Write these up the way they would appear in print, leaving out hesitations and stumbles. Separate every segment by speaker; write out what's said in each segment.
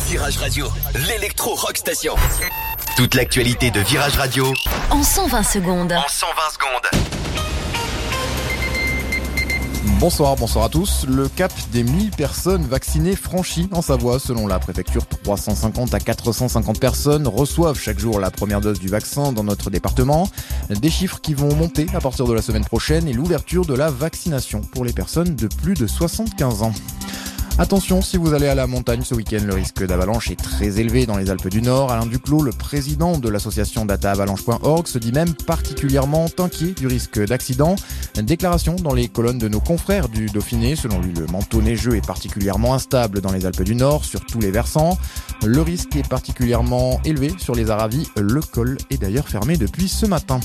Speaker 1: Virage Radio, l'électro-rock station. Toute l'actualité de Virage Radio
Speaker 2: en 120 secondes.
Speaker 3: Bonsoir à tous. Le cap des 1000 personnes vaccinées franchi en Savoie. Selon la préfecture, 350 à 450 personnes reçoivent chaque jour la première dose du vaccin dans notre département. Des chiffres qui vont monter à partir de la semaine prochaine et l'ouverture de la vaccination pour les personnes de plus de 75 ans. Attention, si vous allez à la montagne ce week-end, le risque d'avalanche est très élevé dans les Alpes du Nord. Alain Duclos, le président de l'association dataavalanche.org, se dit même particulièrement inquiet du risque d'accident. Une déclaration dans les colonnes de nos confrères du Dauphiné. Selon lui, le manteau neigeux est particulièrement instable dans les Alpes du Nord, sur tous les versants. Le risque est particulièrement élevé sur les Aravis. Le col est d'ailleurs fermé depuis ce matin.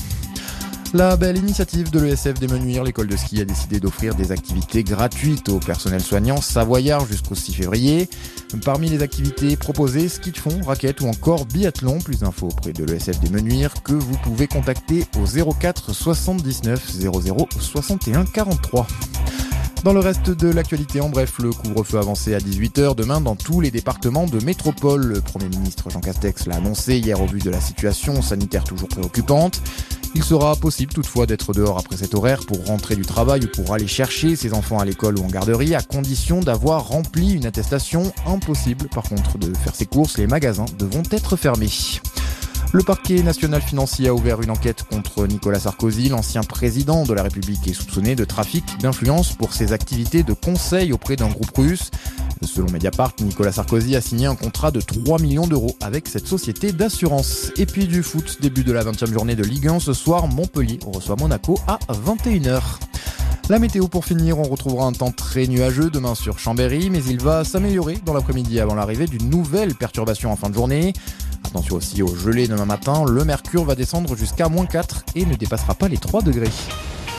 Speaker 3: La belle initiative de l'ESF des Menuires, l'école de ski a décidé d'offrir des activités gratuites au personnel soignant savoyard jusqu'au 6 février. Parmi les activités proposées, ski de fond, raquettes ou encore biathlon. Plus d'infos auprès de l'ESF des Menuires que vous pouvez contacter au 04 79 00 61 43. Dans le reste de l'actualité, en bref, le couvre-feu avancé à 18h demain dans tous les départements de métropole. Le Premier ministre Jean Castex l'a annoncé hier au vu de la situation sanitaire toujours préoccupante. Il sera possible toutefois d'être dehors après cet horaire pour rentrer du travail ou pour aller chercher ses enfants à l'école ou en garderie à condition d'avoir rempli une attestation. Impossible par contre de faire ses courses, les magasins devront être fermés. Le parquet national financier a ouvert une enquête contre Nicolas Sarkozy. L'ancien président de la République est soupçonné de trafic d'influence pour ses activités de conseil auprès d'un groupe russe. Selon Mediapart, Nicolas Sarkozy a signé un contrat de 3 millions d'euros avec cette société d'assurance. Et puis du foot, début de la 20e journée de Ligue 1. Ce soir, Montpellier reçoit Monaco à 21h. La météo pour finir, on retrouvera un temps très nuageux demain sur Chambéry, mais il va s'améliorer dans l'après-midi avant l'arrivée d'une nouvelle perturbation en fin de journée. Attention aussi aux gelées demain matin, le mercure va descendre jusqu'à -4 et ne dépassera pas les 3 degrés.